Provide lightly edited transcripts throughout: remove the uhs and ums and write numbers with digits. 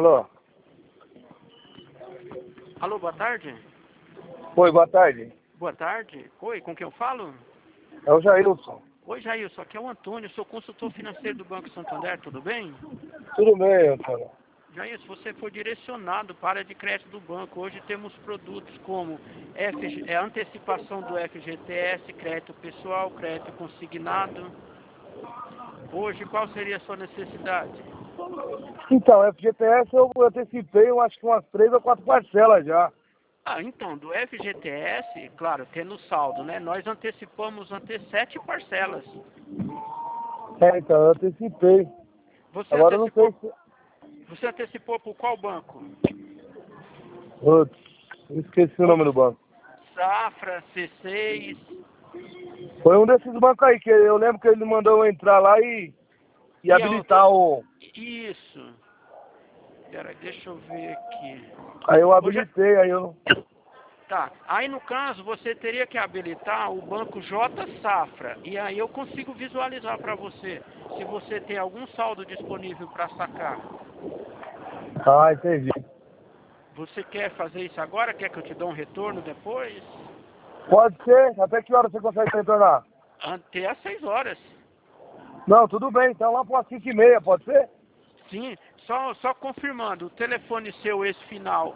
Alô? Alô, boa tarde. Oi, boa tarde. Boa tarde. Oi, com quem eu falo? É o Jailson. Oi, Jailson, aqui é o Antônio, sou consultor financeiro do Banco Santander, tudo bem? Tudo bem, Antônio? Jailson, você foi direcionado para a área de crédito do banco. Hoje temos produtos como antecipação do FGTS, crédito pessoal, crédito consignado. Hoje, qual seria a sua necessidade? Então, FGTS eu antecipei, eu acho que umas 3 ou 4 parcelas já. Ah, então, do FGTS, claro, tendo saldo, né? Nós antecipamos até 7 parcelas. Então, eu antecipei. Você Agora eu não sei antecipou, se... você antecipou por qual banco? Putz, eu esqueci o nome do banco. Safra, C6. Foi um desses bancos aí, que eu lembro que ele mandou eu entrar lá e habilitar o... Isso. Peraí, deixa eu ver aqui. Aí eu Hoje, habilitei, aí eu... tá. Aí no caso você teria que habilitar o banco J Safra. E aí eu consigo visualizar para você se você tem algum saldo disponível para sacar. Ah, entendi. Você quer fazer isso agora? Quer que eu te dê um retorno depois? Pode ser? Até que hora você consegue retornar? Até às 6 horas. Não, tudo bem, então lá para 5h30, pode ser? Sim, só confirmando, o telefone seu, esse final,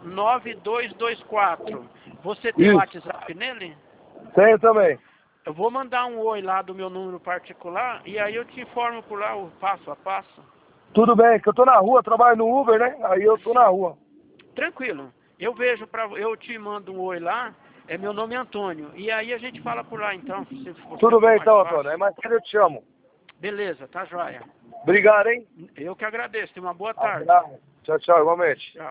9224, você tem o Isso, WhatsApp nele? tenho também. Eu vou mandar um oi lá do meu número particular e aí eu te informo por lá o passo a passo. Tudo bem, que eu tô na rua, trabalho no Uber, né? Aí eu tô na Sim, rua. tranquilo. Eu te mando um oi lá, meu nome é Antônio, e aí a gente fala por lá então, se você Tudo for bem mais então, Antônio. fácil. Aí mais tarde eu te chamo. Beleza, tá joia. Obrigado, hein? Eu que agradeço, tenha uma boa tarde. Abraço. Tchau, tchau, igualmente. Tchau.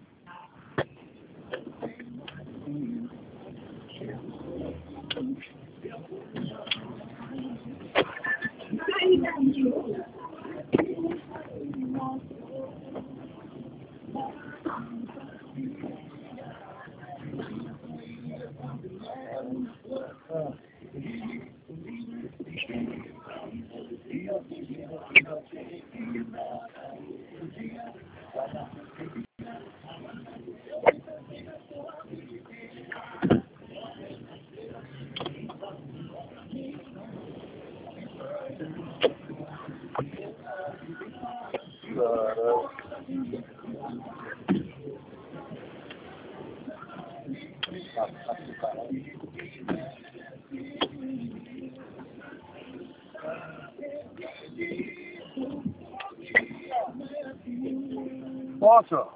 Posso?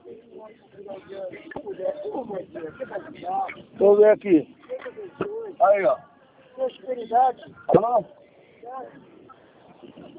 Deixa eu ver aqui. Aí, ó. Prosperidade. Alô?